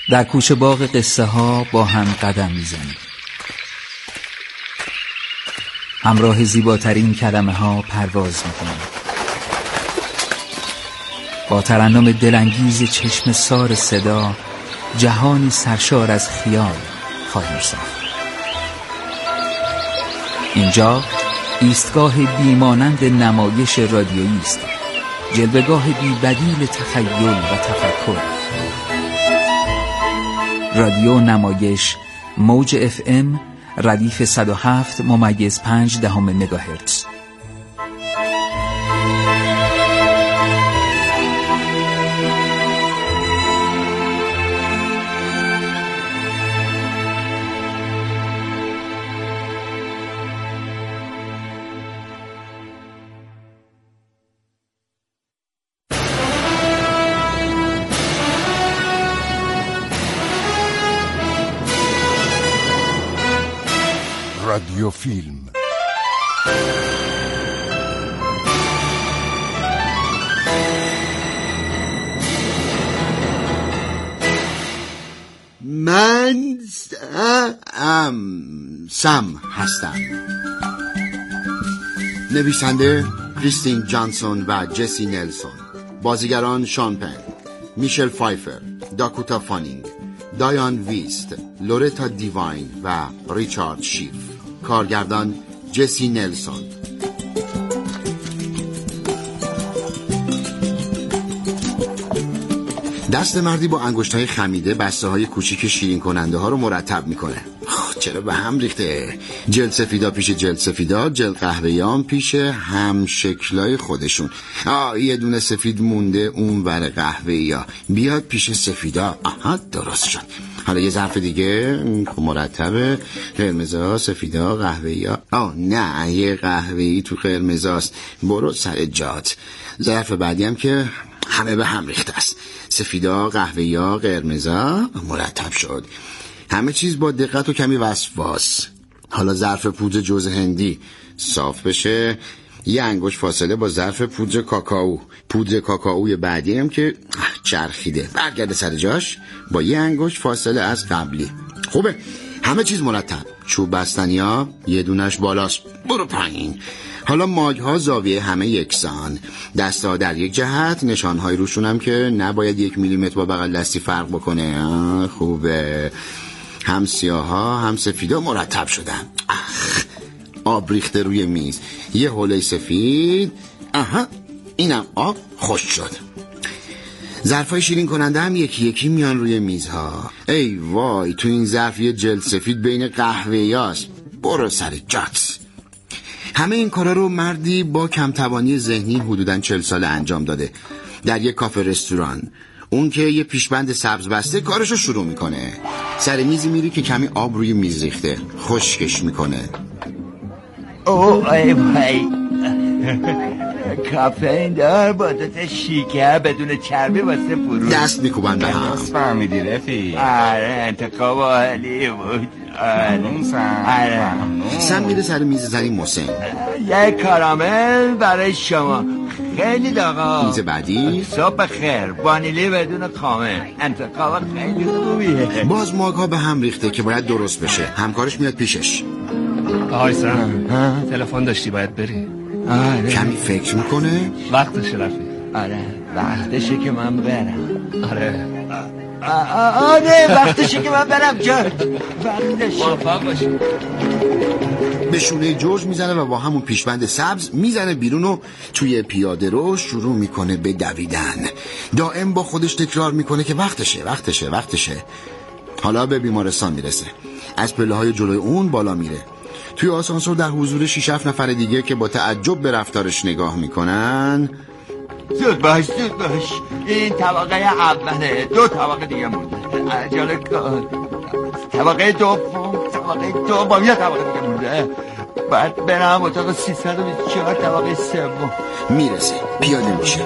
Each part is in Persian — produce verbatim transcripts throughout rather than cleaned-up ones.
در کوچه باغ قصه ها با هم قدم میزنیم. همراه زیباترین کلمه ها پرواز میکنیم. با ترنم دلانگیز چشم سار صدا جهانی سرشار از خیال خواهیم ساخت. اینجا ایستگاه بیمانند نمایش رادیویی است، جلوه‌گاه بی بدیل تخیل و تفکر. رادیو نمایش موج اف ام ردیف صد و هفت ممیز پنج دهم مگاهرتز. رادیو فیلم. من ام سم هستم. نویسنده کریستین جانسون و جسی نلسون. بازیگران شان پن، میشل فایفر، داکوتا فانینگ، دایان ویست، لورتا دیواین و ریچارد شیف. کارگردان جسی نلسون. دست مردی با انگشت‌های خمیده بسته‌های کوچیک شیرین کننده ها رو مرتب میکنه. چرا به هم ریخته؟ جلد سفیدا پیش جلد سفیدا، جلد قهوه‌یام پیش هم شکلای خودشون. آه یه دونه سفید مونده اون ور قهوه‌یا، بیاد پیش سفیدا. آها درست شد. حالا یه ظرف دیگه مرتبه، قرمزا، سفیدا، قهوه‌یا. آه نه یه قهوه‌ای تو قرمزاست، برو سر جات. ظرف بعدی هم که همه به هم ریخته است، سفیدا، قهوه‌یا، قرمزا، مرتب شد. همه چیز با دقت و کمی وسواس. حالا ظرف پودر جوز هندی صاف بشه، یه انگشت فاصله با ظرف پودر کاکائو. پودر کاکائوی بعدی هم که چرخیده برگرده سر جاش با یه انگشت فاصله از قبلی. خوبه، همه چیز مرتب. چوب بستنیا یه دونش بالاست، برو پایین. حالا ماگ ها زاویه همه یکسان، دستا در یک جهت، نشان های روشون هم که نباید یک میلیمتر با بغل دستی فرق بکنه. خوبه، هم سیاه ها هم سفیدا مرتب شدن. اخ، آب ریخته روی میز، یه حوله سفید. آها اینم آب، خوش شد. ظرفای شیرین کننده هم یکی یکی میان روی میزها. ای وای، تو این ظرف یه جلد سفید بین قهوه‌یاست، برو سر جات. همه این کارا رو مردی با کمتوانی ذهنی حدوداً چهل ساله انجام داده، در یک کافه رستوران. اون که یه پیشبند سبز بسته کارشو شروع میکنه. سر میزی میری که کمی آب روی میز ریخته، خشکش میکنه. اوه ای وای، کافئین دار با دوتا شیکه بدون چربی واسه فروش. دست میکوبن به هم. فهمیدی رفیق؟ آره انتخاب عالی بود. آره آره. سم میره سر میز زنی محسن. یک کارامل برای شما، خیلی داغا. میز بعدی صبح خیر، وانیلی بدون کامل. انتخاب خیلی خوبیه. باز ماگ ها به هم ریخته که باید درست بشه. همکارش میاد پیشش. آهای سم، تلفن داشتی باید بری. آره. کمی فکر میکنه. وقتشه رفیق. آره وقتشه که من برم. آره آره وقتشه که من برم جان. وقتشه. موفق باشی. به شونه جورج میزنه و با همون پیشبند سبز میزنه بیرون و توی پیاده رو شروع میکنه به دویدن. دائم با خودش تکرار میکنه که وقتشه وقتشه وقتشه. حالا به بیمارستان میرسه، از پله های جلوی اون بالا میره. توی آسانسور در حضور شش هفت نفر دیگه که با تعجب به رفتارش نگاه میکنن. زود باش زود باش، این طبقه اوله، دو طبقه دیگه مونده. عجله کن. طبقه دوم، طبقه دوم، یه طبقه دیگه مونده. بعد برم اتاق سیصد و بیست و چهار طبقه سوم. میرسه، پیاده میشه.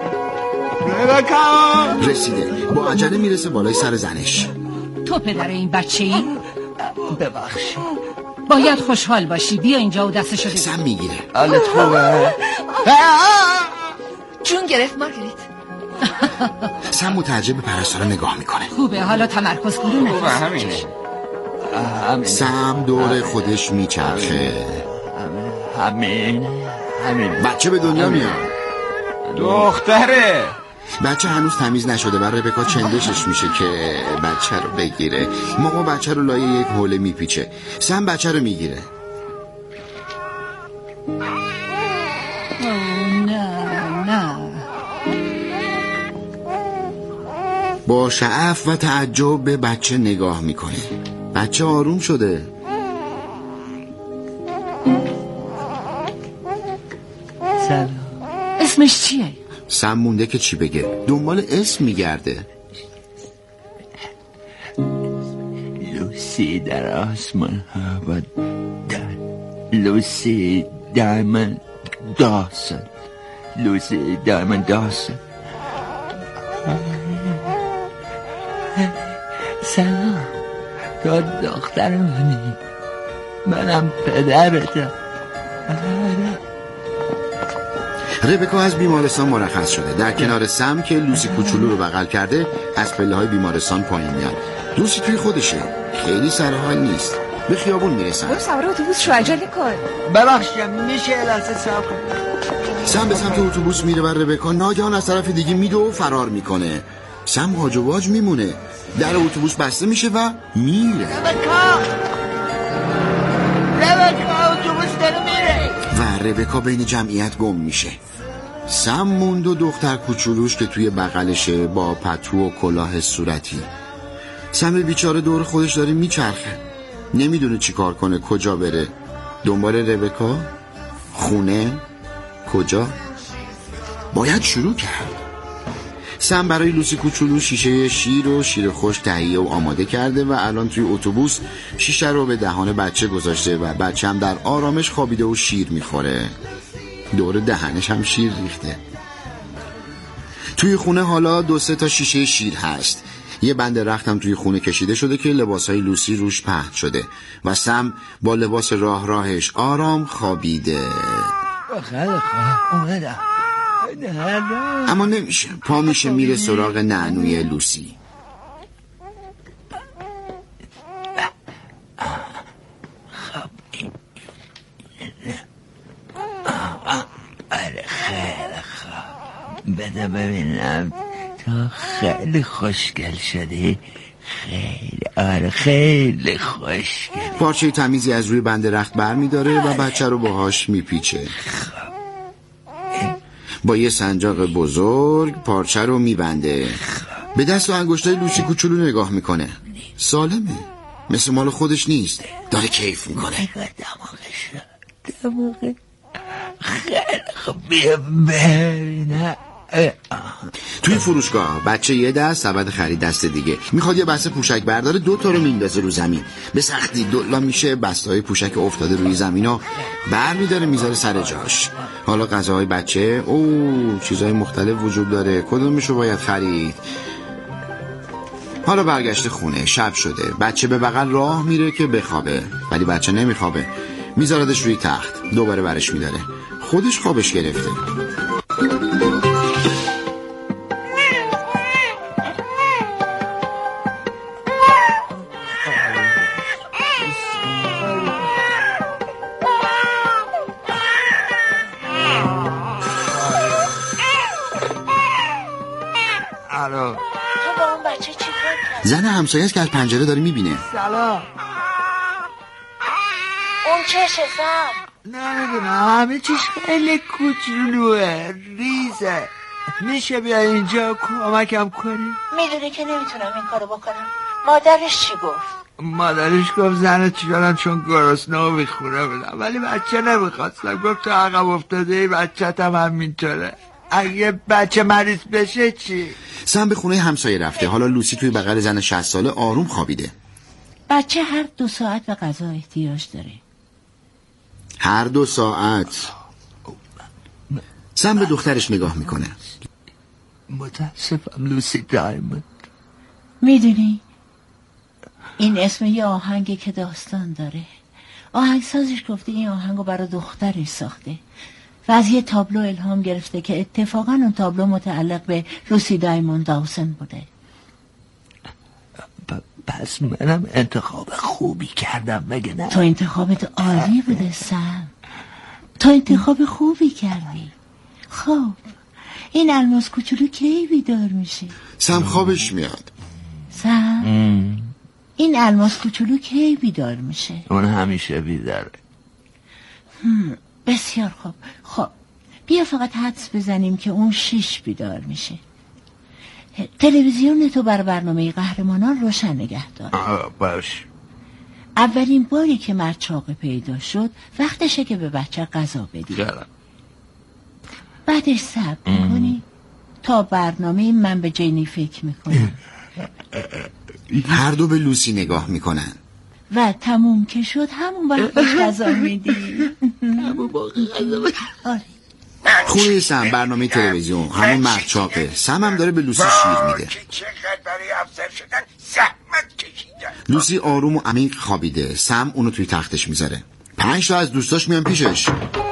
ربکا رسیده، با عجله میرسه بالای سر زنش. تو پدر این بچه ای؟ ببخش، باید خوشحال باشی. بیا اینجا و دستشو بگیر. سم میگیره. حالت خوبه؟ جون گرفت مارگریت. سم متعجب به پرستارا نگاه میکنه. خوبه، حالا تمرکز کنیم. خوبه همینه. همینه. سم دور خودش میچرخه. همین همین. بچه به دنیا میاد. دختره. بچه هنوز تمیز نشده و ربکا چندشش میشه که بچه رو بگیره. ماما بچه رو لایه یک حوله میپیچه. سم بچه رو میگیره. با شعف و تعجب به بچه نگاه میکنه. بچه آروم شده. سلام. اسمش چیه؟ سم مونده که چی بگه. دنبال اسم میگرده. لوسی در آسمان ها و در لوسی دایمن داسن لوسی دایمن داسن. سلام، تو دختر منی، منم پدرتم. ربکا از بیمارستان مرخص شده. در کنار سم که لوسی کوچولو رو بغل کرده از پله های بیمارستان پایین میاد. لوسی توی خودشه، خیلی سر حال نیست. به خیابون میرسن. برو سوار اتوبوس شو، عجله کن. ببخشید میشه لحظه صبر کن. سم به سمت اتوبوس میره و ربکا ناگهان از طرف دیگه میدو و فرار میکنه. سم هاج و واج میمونه. در اتوبوس بسته میشه و میره. ربکا ربکا اتوبوس داره میره. و ربکا بین جمعیت گم میشه. سم موند و دختر کوچولوش که توی بغلشه با پتو و کلاه صورتی. سم بیچاره دور خودش داره میچرخه. نمیدونه چی کار کنه، کجا بره. دنبال ربکا؟ خونه؟ کجا؟ باید شروع کرد. سم برای لوسی کوچولو شیشه شیر و شیر خشک تهیه و آماده کرده و الان توی اتوبوس شیشه رو به دهان بچه گذاشته و بچه هم در آرامش خوابیده و شیر میخوره. دور دهنش هم شیر ریخته. توی خونه حالا دو سه تا شیشه شیر هست. یه بند رخت هم توی خونه کشیده شده که لباسهای لوسی روش پهن شده و سم با لباس راه راهش آرام خوابیده. خیلی خواه اومدم. اما نمیشه. پا میشه میره سراغ نعنوی لوسی. خب آره خیلی خوب. بده ببینم تو خیلی خوشگل شدی. خیلی آره خیلی خوشگل. پارچه تمیزی از روی بند رخت بر میداره و بچه رو باهاش میپیچه. با یه سنجاق بزرگ پارچه رو میبنده. به دست و انگشتای لوسی کوچولو نگاه میکنه. سالمه، مثل مال خودش نیست. داره کیف میکنه. دماغش دماغش خیلی خوب. بیا ببینه. توی فروشگاه بچه یه دست، سبد خرید دست دیگه. میخواد یه بسته پوشک برداره، دو تا رو میندازه رو زمین. به سختی دلا میشه بسته های پوشک افتاده روی زمین و بر میداره میذاره سر جاش. حالا غذاهای بچه، اوه چیزهای مختلف وجود داره، کدومشو باید خرید؟ حالا برگشته خونه، شب شده. بچه به بغل راه میره که بخوابه، ولی بچه نمیخوابه. میذاردش روی تخت، دوباره برش میداره. خودش خوابش گرفته. زن همسایه است که از پنجره داره میبینه. سلام. اون چشه سم؟ نمیدونم، همه چیش خیلی کوچولوه، ریزه. میشه بیا اینجا کمکم کنی؟ میدونی که نمیتونم این کارو بکنم. مادرش چی گفت؟ مادرش گفت زنت چیکارن چون گرسنه و میخوره بدم، ولی بچه نمیخواستم. گفت تو عقب افتاده بچت هم همینطوره. اگه بچه مریض بشه چی؟ سم به خونه همسایه رفته. حالا لوسی توی بغل زن شصت ساله آروم خوابیده. بچه هر دو ساعت به غذا احتیاج داره. هر دو ساعت. سم به دخترش نگاه میکنه. متاسفم لوسی دایموند. میدونی این اسم یه آهنگه که داستان داره. آهنگسازش گفته این آهنگو برای دخترش ساخته. و از یه تابلو الهام گرفته که اتفاقا اون تابلو متعلق به لوسی دایموند داوسن بوده. پس منم انتخاب خوبی کردم مگه نه؟ تو انتخابت عالی بوده سم، تو انتخاب خوبی کردی. خب این الماس کوچولو کی بیدار میشه؟ سم خوابش میاد. سم این الماس کوچولو کی بیدار میشه؟ اون همیشه بیداره. بسیار خوب. خب بیا فقط حدس بزنیم که اون شیش بیدار میشه. تلویزیون تو بر برنامه قهرمانان روشن نگه دار. باش. اولین باری که مرچاقه پیدا شد وقتشه که به بچه غذا بدی. جرم. بعدش صبر میکنی تا برنامه من به جینی فکر میکنم. هر دو به لوسی نگاه میکنن و تموم که شد همون وقت بهش غذا میدی. همون موقع غذا بدی. آره. خونه سم برنامه تلویزیون همون مرچاقه. سم هم داره به لوسی شیر میده. چقدر برای افسر شدن زحمت کشیدن. لوسی آروم و عمیق خوابیده. سم اونو توی تختش میذاره. پنج تا از دوستاش میان پیشش.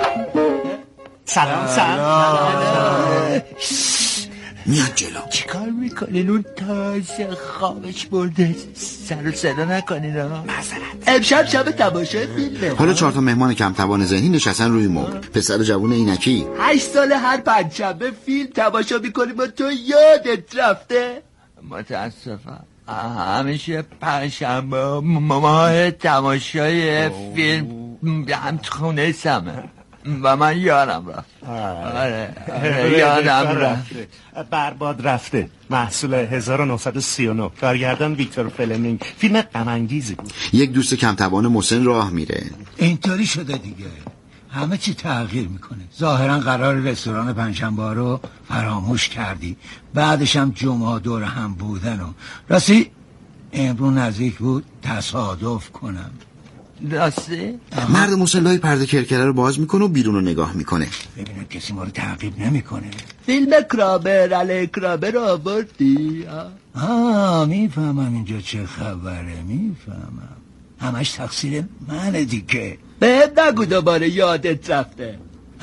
سلام سلام. میاد جلو. چیکار میکنین؟ اون تازه خوابش برده. سر و صدا نکنین ها. امشب شب تماشای فیلمه. حالا چهار تا مهمان کم توان ذهنی نشستن روی مبل. پسر جوون عینکی. هشت سال هر پنجشنبه فیلم تماشا میکنیم و تو یادت رفته؟ متاسفم همیشه پنجشنبه ماه تماشای فیلم هم خونه سمه و من یادم رفت. آره آره یادم رفت. برباد رفته محصول هزار و نهصد و سی و نه، کارگردان ویکتور فلمینگ. فیلم غم انگیزی بود. یک دوست کم توان مسن راه میره. اینطوری شده دیگه، همه چی تغییر میکنه. ظاهرا قرار رستوران پنجشنبه رو فراموش کردی، بعدش هم جمعه دور هم بودن و راستی امروز نزدیک بود تصادف کنم. راستی؟ مرد مسن لای پرده کرکره رو باز میکنه و بیرون رو نگاه میکنه. ببینم کسی ما رو تعقیب نمیکنه. فیلم کرابر علی کرابر رو آوردی؟ آه میفهمم اینجا چه خبره، میفهمم. همش تقصیر منه دیگه. به نگو دوباره یادت رفته.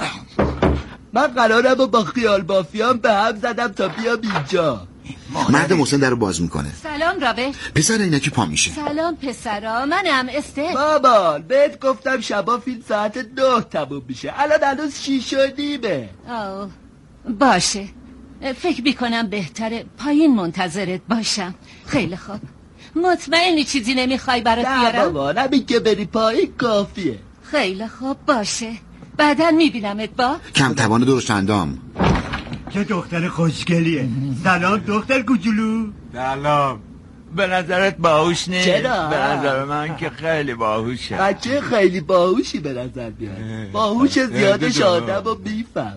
من قرارم و با خیال بافیان به هم زدم تا بیام اینجا. مرد مسن در رو باز میکنه. سلام رابرت. پسر عینکی پا میشه. سلام پسرا، منم استر. مامان بهت گفتم شبا فیلم ساعت نه تموم میشه، الان هنوز شیش و نیمه. آه باشه، فکر میکنم بهتره پایین منتظرت باشم. خیلی خوب. مطمئنی چیزی نمیخوای برات بیارم؟ نه بابا، نمی که بری پایین کافیه. خیلی خوب باشه، بعدا میبینمت. با کم توان درشت اندام. چه دختر خوشگلیه. سلام دختر کوچولو. سلام. به نظرت باهوش نیست؟ چرا؟ به نظر من که خیلی باهوشه. بچه خیلی باهوشی به نظر میاد. باهوش زیادش آدم رو میفهمه.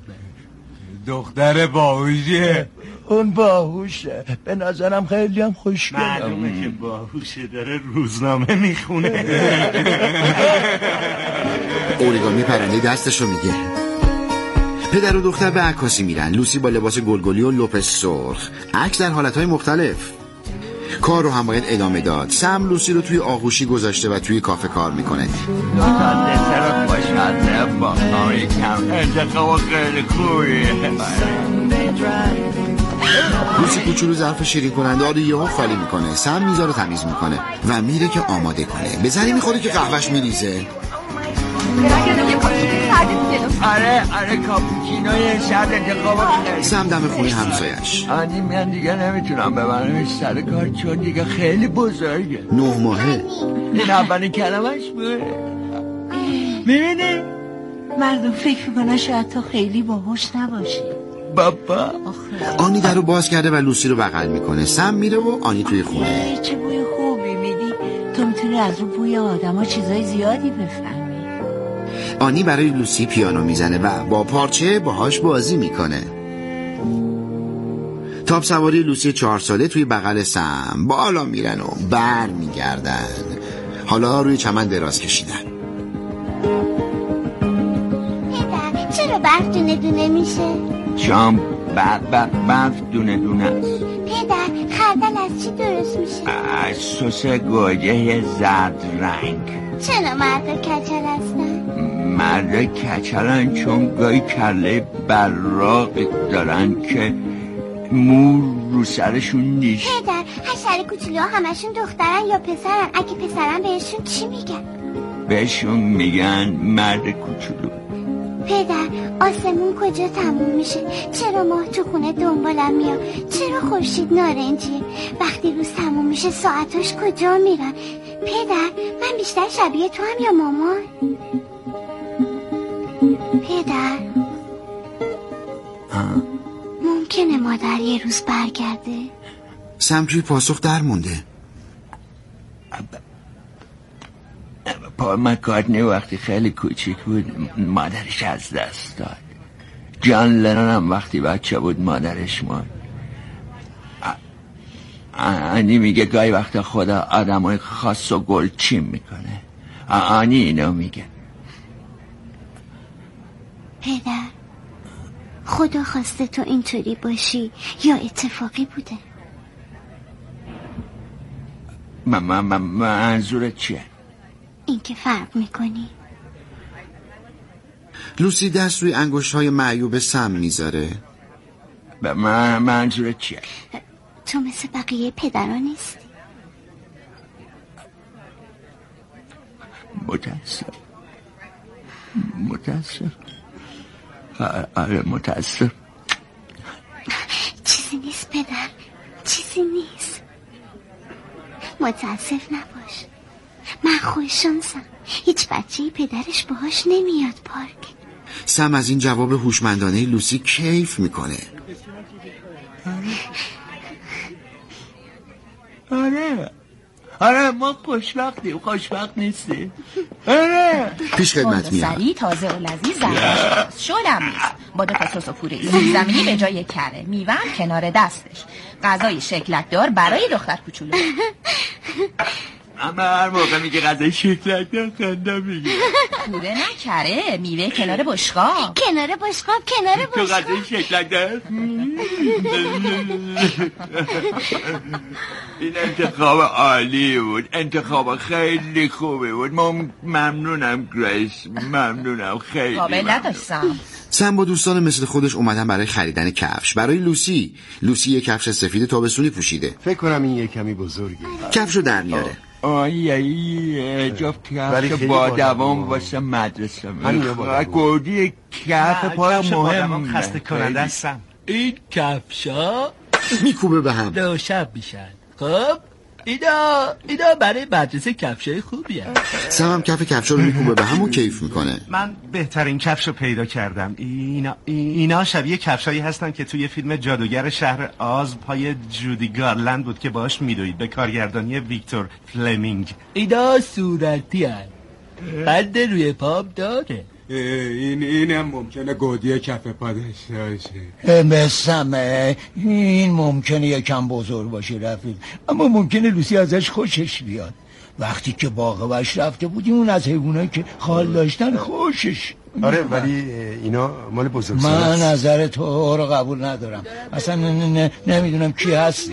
دختر باهوشیه. اون باهوشه، به نظرم خیلی هم خوشگله. معلومه که باهوشه، داره روزنامه میخونه. اوریگامی پرنده دستشو میگه. پدر و دختر به عکاسی میرن. لوسی با لباس گلگلی و لپ سرخ، عکس در حالتهای مختلف. کار رو هم باید ادامه داد. سم لوسی رو توی آغوشی گذاشته و توی کافه کار میکنه. دسر خوشحاله با آقای کم انتخاب خیلی خوبیه. لوسی کوچولو ظرف شیرین کننده رو یهو خالی میکنه. سم میذاره تمیز میکنه و میره که آماده کنه. به زنی میخوره که قهوهش میریزه. آره آره کاپوچینوی شرط انتخاب خیلی. سم دم خونه همسایش. آنی من دیگه نمیتونم ببرمش سر کار چون دیگه خیلی بزرگه. نه ماهه. این اولین کلمش بود. میبینی؟ مردم فکر میکنن شاید تو خیلی باهوش نباشی. بابا آنی در رو باز کرده و لوسی رو بغل میکنه. سم میره و آنی توی خونه. چه بوی خوبی میدی. تو میتونی از رو بوی آدم ها چیزای زیادی بفهمی. آنی برای لوسی پیانو میزنه و با پارچه باهاش بازی میکنه. تاب سواری لوسی چهار ساله توی بغل سم. بالا میرن و بر میگردن. حالا روی چمن دراز کشیدن. پدر چرا برف دونه دونه میشه؟ چون برف دونه دونه است. پدر خردل از چی درست میشه؟ از سس گوجه زرد رنگ. چرا مرد کچل هستن؟ مرد کچلن چون گاهی کله براق دارن که مور رو سرشون نیست. پدر حشره کوچولو همشون دخترن یا پسرن؟ اگه پسرن بهشون چی میگن؟ بهشون میگن مرد کوچولو. پدر آسمون کجا تموم میشه؟ چرا ماه تو خونه دنبالم میاد؟ چرا خورشید نارنجیه؟ وقتی روز تموم میشه ساعتاش کجا میرن؟ پدر من بیشتر شبیه تو هم یا مامان؟ پدر آه. ممکنه مادر یه روز برگرده؟ سم توی پاسخ در مونده. پا مکارتنی وقتی خیلی کوچیک بود مادرش از دست داد. جان لنون هم وقتی بچه بود مادرش مرد. آنی میگه گاهی وقتا خدا آدمای خاص و گلچین میکنه. آنی اینو میگه. پدر خدا خواسته تو اینطوری باشی یا اتفاقی بوده؟ من من من منظورت چیه؟ این که فرق میکنی. لوسی دست روی انگشت‌های معیوب سم میذاره. به من منظورت چیه؟ تو مثل بقیه پدران نیستی. متاسف متاسف آره متاسف. چیزی نیست پدر، چیزی نیست. متاسف نباش. من خوششانسم. هیچ بچه‌ای پدرش باهاش نمیاد پارک. سم از این جواب هوشمندانه لوسی کیف میکنه. آره آره ما خوشبختیم. خوشبخت نیستی؟ آره پیش خدمت میاد. سری تازه و لذیذ زمینش شلم نیست با دو تا سس و پوره زمینی به جای کره، میوه هم کنار دستش، غذای شکلکدار برای دختر کوچولو. اما هر موقع میگه غذای شکلکدار خنده میگه. پوره نه کره، میوه کنار بشقاب. کنار بشقاب کنار بشقاب. تو غذای شکلکدار. این انتخاب عالی بود. انتخاب خیلی خوبی بود. ممنونم گریس، ممنونم خیلی. قابل نداشتم. سم با دوستان مثل خودش اومدن برای خریدن کفش. برای لوسی لوسی یک کفش سفید تابستونی پوشیده. فکر کنم این یک کمی بزرگه. کفشو در میاره. آیه جفت کفش با دوام واسه مدرسه میخواه. گودی کف پای مهم خسته کننده هستم. این کفشا میکوبه به هم دو شب میشن. خب اینا اینا برای مدرسه کفشای خوبی هست. سم هم کف کفشا رو میکوبه به هم و کیف میکنه. من بهترین کفش رو پیدا کردم. اینا اینا شبیه کفشایی هستن که توی فیلم جادوگر شهر آز پای جودی گارلند بود که باهاش میدوید، به کارگردانی ویکتور فلمینگ. اینا صورتی هست، بند روی پام داره. این اینم ممکنه گودی کف پا داشته باشه. بسمه این ممکنه یکم بزرگ باشه رفیق، اما ممکنه لوسی ازش خوشش بیاد. وقتی که باغ وش رفته بودیم اون از حیوانایی که خال داشتن خوشش. آره ولی اینا مال بزرگ من نظر تو رو قبول ندارم. اصلا نمیدونم کی هستی.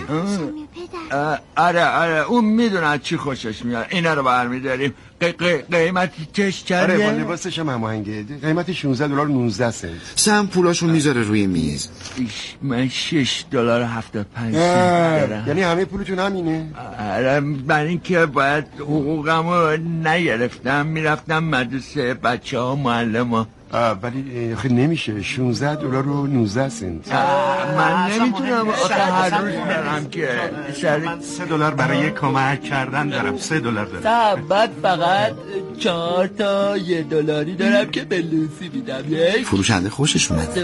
آره آره اون میدونه چی خوشش میاد. اینا رو برمیداریم. قیمت چش کرده؟ آره با لباسش هم هماهنگه. قیمت شانزده دلار و نوزده سنت. سم پولاشون میذاره روی میز. من شش دلار و هفتاد و پنج سنت دارم. یعنی همه پولتون همینه؟ آره برای اینکه باید حقوقمو نگرفتم میرفتم مدرسه بچه ها معلم ها. ولی خیلی نمیشه. شانزده دلار و نوزده سنت. من نمیتونم آخه هر روز برم که من سه دلار برای کمک کردن دارم. سه دلار دارم. بعد فقط چهار تا یه دلاری دارم که به لوسی میدم. یک فروشنده خوشش اومد.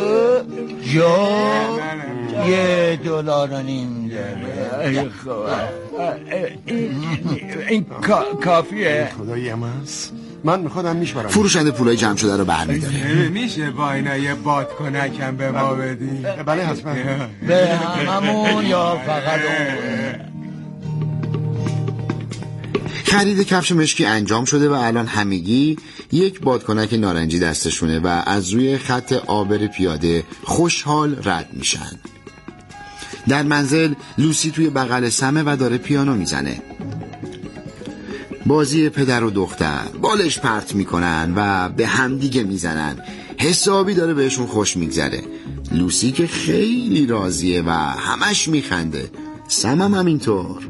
جو یه دلار و نیم داره. این کافیه. خدایی هم هست. من میخوادم میشورم. فروشنده پولای جمع شده رو برمی‌داره. میشه با اینا یه بادکنکم به ما بدی؟ بله حتما. به هممون یا فقط اون؟ خرید کفش مشکی انجام شده و الان همگی یک بادکنک نارنجی دستشونه و از روی خط آبر پیاده خوشحال رد میشن. در منزل لوسی توی بغل سمه و داره پیانو میزنه. بازی پدر و دختر، بالش پرت میکنن و به همدیگه میزنن. حسابی داره بهشون خوش میگذره. لوسی که خیلی راضیه و همش میخنده. سم هم همینطور.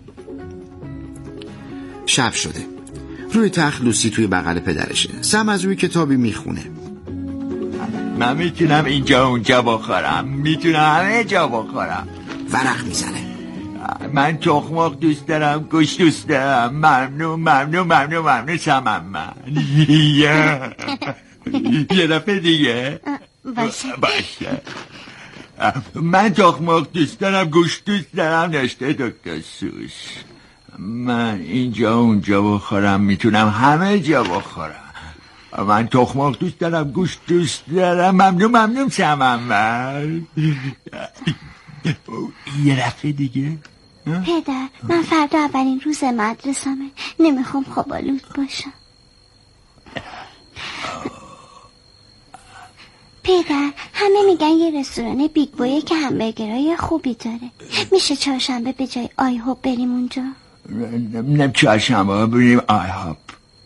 شب شده. روی تخت لوسی توی بغل پدرشه. سم از روی کتابی میخونه. من میتونم اینجا اونجا بخورم، میتونم همه جا بخورم. ورق میزنه. من تخمق دوست دارم، گوشت دوست دارم. ممنون ممنون ممنون ممنون سمم من. یه دفعه دیگه باشه باشه. من تخمق دوست دارم، گوشت دوست دارم. نوشته دکتر سوس. من اینجا اونجا بخورم، میتونم همه جا بخورم. من تخمق دوست دارم، گوشت دوست دارم. ممنون ممنون سمم من. یه دفعه دیگه. پدر من فردا اولین روز مدرسمه، نمیخوام خوابالود باشم. پدر همه میگن یه رستوران بیگ بویه که همبرگرای خوبی داره. میشه چهارشنبه به جای آی هاپ بریم اونجا؟ نه چهارشنبه بریم آی هاپ.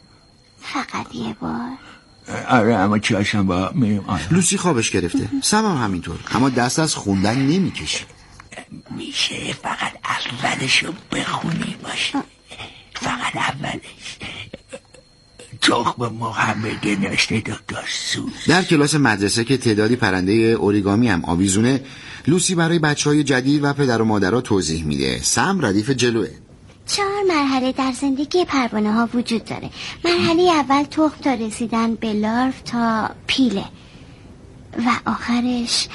فقط یه بار؟ آره اما چهارشنبه میریم آی هاپ. لوسی خوابش گرفته. سم هم همینطور، اما دست از خوندن نمیکشه. میشه فقط اولشو بخونی باشه. فقط اولش. تخم مرغ همبرگر نوشته دکتر سوس. در کلاس مدرسه که تعدادی پرنده اوریگامی هم آویزونه، لوسی برای بچهای جدید و پدر و مادرها توضیح میده. سم ردیف جلوه. چهار مرحله در زندگی پروانه ها وجود داره. مرحله اول تخم تا رسیدن به لارف تا پیله و آخرش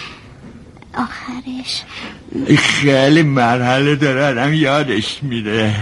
آخرش خیلی مرحله داره، آدم یادش میره.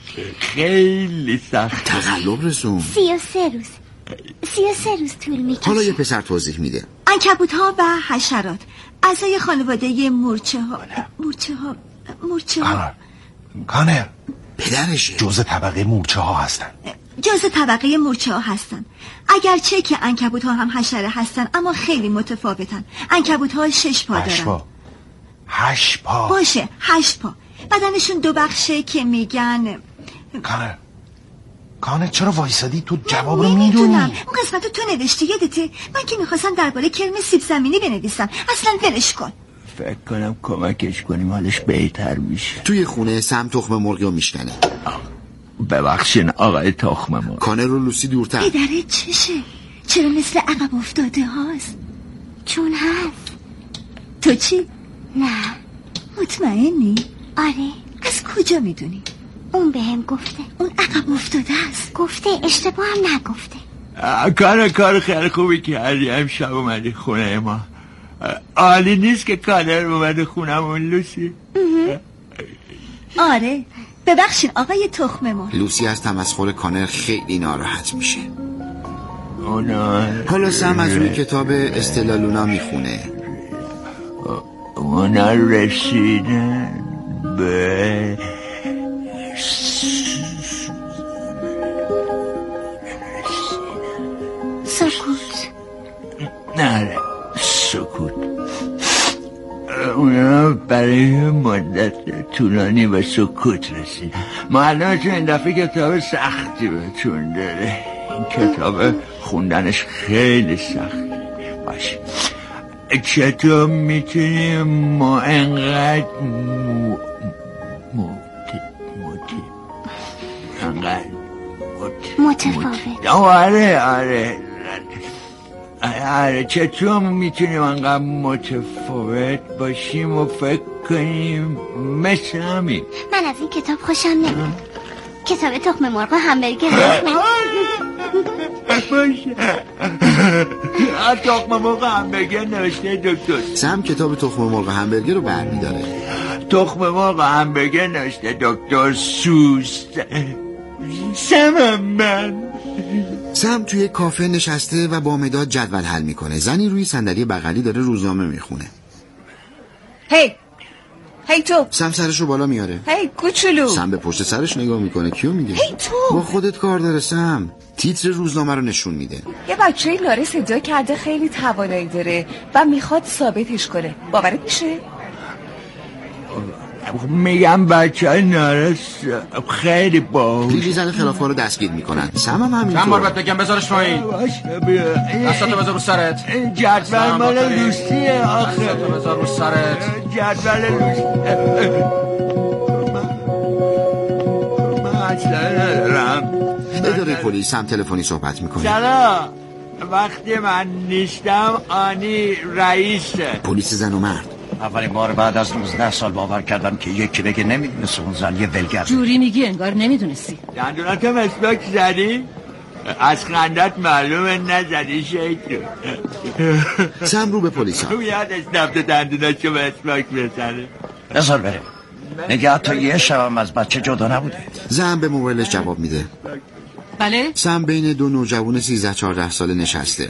خیلی سخت. تقلب رسون. سی و سه روز سی و سه روز طول میکشه. حالا یه پسر توضیح میده. عنکبوت ها و حشرات اعضای خانواده مورچه ها مورچه ها مورچه ها کانر پدرشه. جزء طبقه مورچه ها هستن. جزء طبقه مورچه ها هستن. اگرچه که عنکبوت ها هم حشره هستن اما خیلی متفاوتن. عنکبوت ها شش پا دارن. هشت پا. هشت پا. باشه هشت پا. بدنشون دو بخشه که میگن. کانر کانر چرا وایسادی؟ تو جواب رو میدونی. اون قسمت تو نوشتی یادته؟ من که میخواستم درباره کرم سیب زمینی بنویسم. اصلا ولش کن. فکر کنم کمکش کنیم حالش بهتر میشه. توی خونه سم تخم مرغ رو میشکنه. ببخشین آقای تخم مرغ. کانر رو لوسی دورتر. پدره چشه؟ چرا مثل عقب افتاده هاست؟ چون هست. تو چی؟ نه. مطمئنی؟ آره. از کجا میدونی؟ اون بهم گفته. اون عقب افتاده است. گفته، اشتباه هم نگفته. کار کار خیلی خوبی کردی. امشب اومدی خونه ما. عالی نیست که کانر اومده خونمون لوسی. آره. ببخشید آقای تخم مرغ. لوسی از تمسخر کانر خیلی ناراحت میشه. اونا حالا سم از روی کتاب استلا لونا میخونه. اونا رسیدن به سکوت. نه سکوت. اونا برای مدت طولانی به سکوت رسید. معلومه این دفعه کتاب سختی بهتون داره. این کتاب خوندنش خیلی سخت باشه. چطور میتونیم ما انقدر مو موتی موتی انقدر متفاوت. آره آره آره چطور میتونیم انقدر متفاوت باشیم و فکر کنیم مثل همین. من از این کتاب خوشم نمیاد. کتاب تخم مرغ و همبرگر. باشه. تخم مرغ همبرگر نوشته دکتر. سم کتاب تخم مرغ همبرگر رو برمی‌داره. تخم مرغ همبرگر نوشته دکتر سوس. سم من. سم توی کافه نشسته و با مداد جدول حل میکنه. زنی روی صندلی بغلی داره روزنامه میخونه. هی هی تو. سم سرشو بالا میاره. هی کوچولو. سم به پشت سرش نگاه میکنه. کیو میگه؟ هی تو. با خودت کار داره سم. تیتر روزنامه رو نشون میده. یه بچه لاره صدا کرده خیلی توانایی داره و میخواد ثابتش کنه. باورت میشه؟ میگم بچه های نارس خیلی باهوش. لیلی زن خلافکار رو دستگیر میکنن. سم هم همینطور. چند بار بهت بگم بذارش پایین. دستاتو بذار رو سرت. جدول مال لوسیه آخه. دستاتو بذار رو سرت. جدول لوسیه. من اصلا ندارم. اداره پلیس هم تلفنی صحبت میکنه. سلام، وقتی من نیستم آنی رئیسه. پلیس زن و مرد. اولین بار بعد از نوزده سال باور کردم که یکی بگه نمیدونست اون زن یه ولگرد. جوری میگی انگار نمیدونستی. دندونات مسواک زدی؟ از خندت معلومه نزدی شیطون. سم رو به پلیس ها. یادش نفت دندوناتشو مسواک بزنه. بذار بریم. نگه تا یه شبم از بچه جدا نبوده. زن به موبایلش جواب میده. بله؟ سم بین دو نوجوان سیزده چهارده ساله نشسته.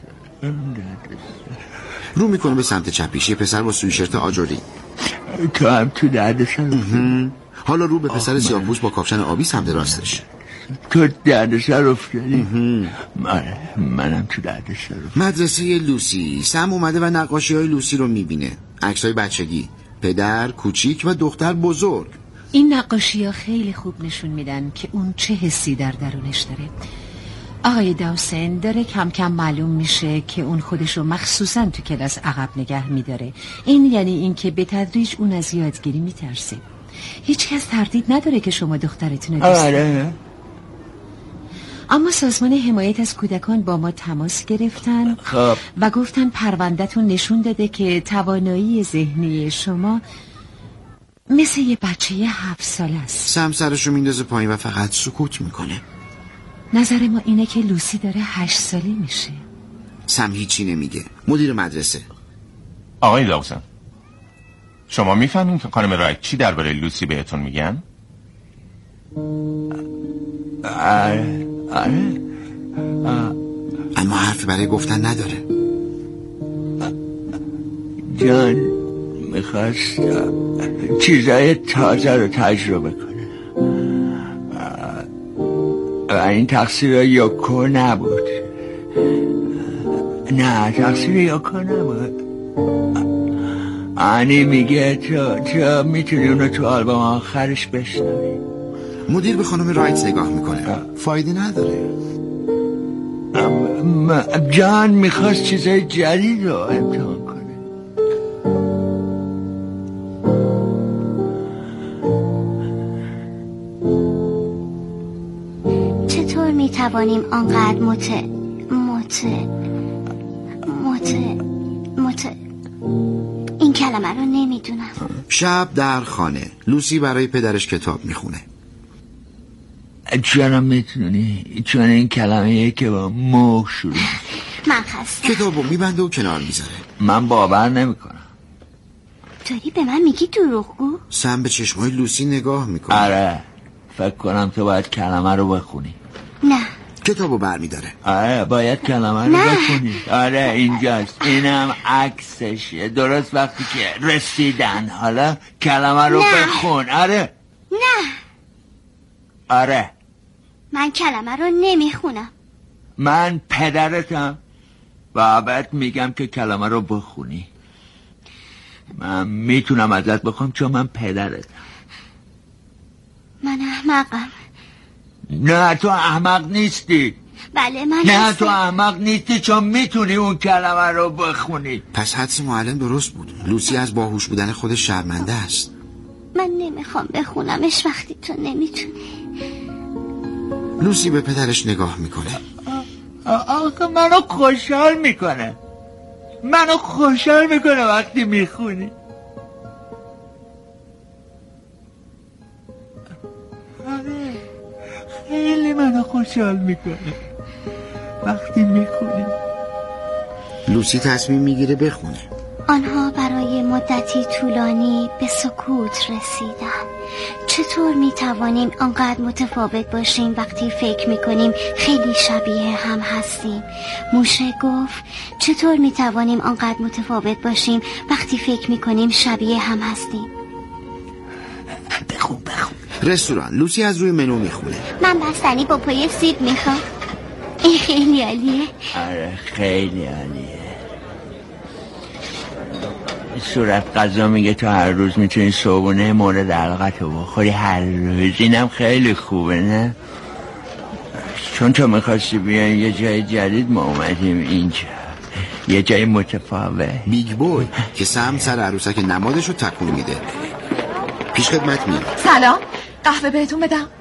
رو میکنه به سمت چپیش. یه پسر با سویشرت آجوری. تو هم تو دردسر. حالا رو به پسر سیاه‌پوست با کاپشن آبی سمت راستش. تو دردسر افتادی؟ من منم تو دردسر. مدرسه لوسی. سم اومده و نقاشی های لوسی رو میبینه. عکسای بچگی، پدر، کوچیک و دختر بزرگ. این نقاشی ها خیلی خوب نشون میدن که اون چه حسی در درونش داره. آقای داوسن داره کم کم معلوم میشه که اون خودشو مخصوصا تو کلاس عقب نگه میداره. این یعنی اینکه به تدریج اون از یادگیری میترسه. هیچ کس تردید نداره که شما دخترتون رو دوست دارید. اما سازمان حمایت از کودکان با ما تماس گرفتن خب. و گفتن پروندهتون نشون داده که توانایی ذهنی شما مثل یه بچه هفت ساله است. سم سرشو میندازه پایین و فقط سکوت میکنه. نظر ما اینه که لوسی داره هشت ساله میشه. سم هیچی نمیگه. مدیر مدرسه. آقای داوسن، شما میفهمین که خانم رایت چی درباره لوسی بهتون میگن؟ آره آره اما حرفی برای گفتن نداره. جان میخواست چیزای تازه رو تجربه کنه و این تقصیر یوکو نبود. نه تقصیر یوکو نبود. آنی میگه تو تو میتونی اونو تو آلبوم آخرش بشنوی. مدیر به خانم رایت نگاه میکنه. فایده نداره. جان میخواست چیزای جدید رو امتحان کنه. چطور میتوانیم آنقدر مت مت مت مت این کلمه رو نمیدونم. شب در خانه. لوسی برای پدرش کتاب میخونه. چرا میتونی؟ چون این کلمه که با مو شروع. من خستم. کتابو میبنده و کنار میذاره. من باور نمیکنم. داری به من میگی دروغگو؟ سم به چشمای لوسی نگاه میکنه. آره فکر کنم تو باید کلمه رو بخونی. نه. کتابو برمیداره. آره باید کلمه رو نه. بخونی. آره اینجاست. اینم عکسشه. درست وقتی که رسیدن. حالا کلمه رو نه. بخون. آره نه. آره من کلمه رو نمیخونم. من پدرتم و بعد میگم که کلمه رو بخونی. من میتونم ازت بخوام چون من پدرتم. من احمقم. نه تو احمق نیستی. بله من نه هستم. تو احمق نیستی چون میتونی اون کلمه رو بخونی. پس حدس معلم درست بود. لوسی از باهوش بودن خودش شرمنده است. من نمیخوام بخونمش وقتی تو نمیتونی. لوسی به پدرش نگاه میکنه. آخه منو خوشحال میکنه. منو خوشحال میکنه وقتی میخونی. آره خیلی منو خوشحال میکنه وقتی میخونی. لوسی تصمیم میگیره بخونه. آنها برای مدتی طولانی به سکوت رسیدن. چطور میتوانیم آنقدر متفاوت باشیم وقتی فکر میکنیم خیلی شبیه هم هستیم؟ موشه گفت چطور میتوانیم آنقدر متفاوت باشیم وقتی فکر میکنیم شبیه هم هستیم؟ بخون بخون. رستوران. لوسی از روی منو میخونه. من بستنی با پای سیب میخوام. این خیلی عالیه. آره خیلی عالیه. صورت غذا میگه تو هر روز میتونی صبحونه مورد علاقتو بخوری هر روز. اینم خیلی خوبه نه؟ چون تو میخواستی بیان یه جای جدید ما اومدیم اینجا، یه جای متفاوت. بیگ بوی که سم سر عروسک نمادشو تکون میده. پیش خدمت میاد. سلام، قهوه بهتون بدم؟